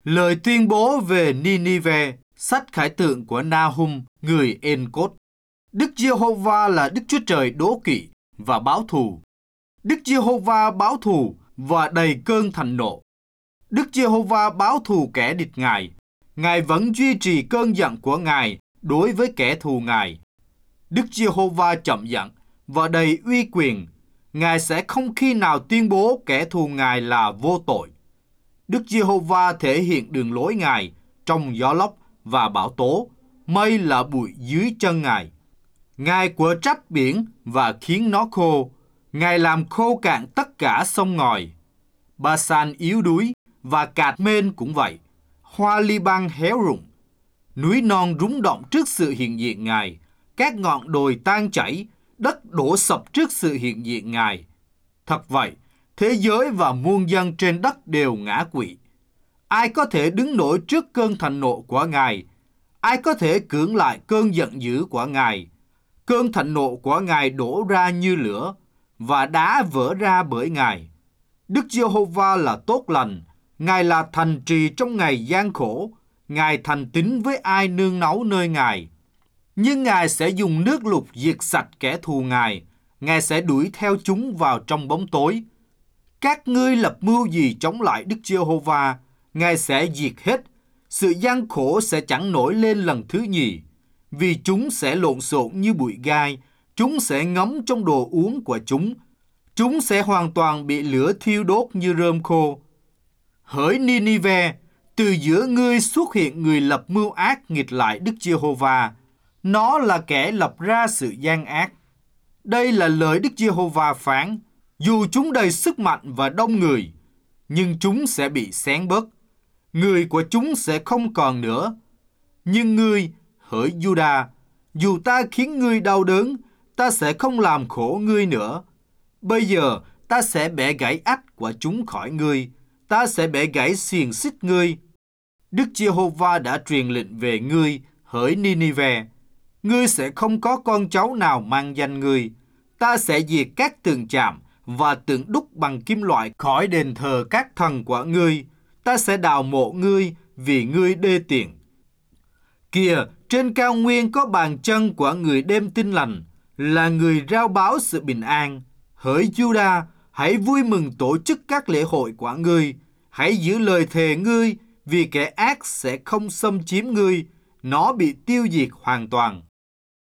Lời tuyên bố về Ninive, sách khải tượng của Nahum, người En-cốt. Đức Giê-hô-va là Đức Chúa Trời đố kỵ và báo thù. Đức Giê-hô-va báo thù và đầy cơn thạnh nộ. Đức Giê-hô-va báo thù kẻ địch Ngài. Ngài vẫn duy trì cơn giận của Ngài đối với kẻ thù Ngài. Đức Giê-hô-va chậm giận và đầy uy quyền. Ngài sẽ không khi nào tuyên bố kẻ thù Ngài là vô tội. Đức Giê-hô-va thể hiện đường lối Ngài trong gió lốc và bão tố. Mây là bụi dưới chân Ngài. Ngài quở trách biển và khiến nó khô. Ngài làm khô cạn tất cả sông ngòi. Ba-san yếu đuối và Cạt Mên cũng vậy. Hoa Li-băng héo rụng. Núi non rúng động trước sự hiện diện Ngài. Các ngọn đồi tan chảy, đất đổ sập trước sự hiện diện Ngài. Thật vậy, thế giới và muôn dân trên đất đều ngã quỵ. Ai có thể đứng nổi trước cơn thạnh nộ của Ngài? Ai có thể cưỡng lại cơn giận dữ của Ngài? Cơn thạnh nộ của Ngài đổ ra như lửa, và đá vỡ ra bởi Ngài. Đức Giê-hô-va là tốt lành, Ngài là thành trì trong ngày gian khổ, Ngài thành tín với ai nương náu nơi Ngài. Nhưng Ngài sẽ dùng nước lụt diệt sạch kẻ thù Ngài, Ngài sẽ đuổi theo chúng vào trong bóng tối. Các ngươi lập mưu gì chống lại Đức Giê-hô-va, Ngài sẽ diệt hết. Sự gian khổ sẽ chẳng nổi lên lần thứ nhì, vì chúng sẽ lộn xộn như bụi gai, chúng sẽ ngấm trong đồ uống của chúng. Chúng sẽ hoàn toàn bị lửa thiêu đốt như rơm khô. Hỡi Ninive, từ giữa ngươi xuất hiện người lập mưu ác nghịch lại Đức Giê-hô-va. Nó là kẻ lập ra sự gian ác. Đây là lời Đức Giê-hô-va phán. Dù chúng đầy sức mạnh và đông người, nhưng chúng sẽ bị xén bớt. Người của chúng sẽ không còn nữa. Nhưng ngươi, hỡi Giu-đa, dù ta khiến ngươi đau đớn, ta sẽ không làm khổ ngươi nữa. Bây giờ ta sẽ bẻ gãy ách của chúng khỏi ngươi, ta sẽ bẻ gãy xiềng xích ngươi. Đức Giê-hô-va đã truyền lệnh về ngươi, hỡi Ninive. Ngươi sẽ không có con cháu nào mang danh ngươi. Ta sẽ diệt các tượng chạm và tượng đúc bằng kim loại khỏi đền thờ các thần của ngươi. Ta sẽ đào mộ ngươi vì ngươi đê tiện. Kìa, trên cao nguyên có bàn chân của người đem tin lành, là người rao báo sự bình an. Hỡi Giu-đa, hãy vui mừng tổ chức các lễ hội của ngươi. Hãy giữ lời thề ngươi, vì kẻ ác sẽ không xâm chiếm ngươi. Nó bị tiêu diệt hoàn toàn.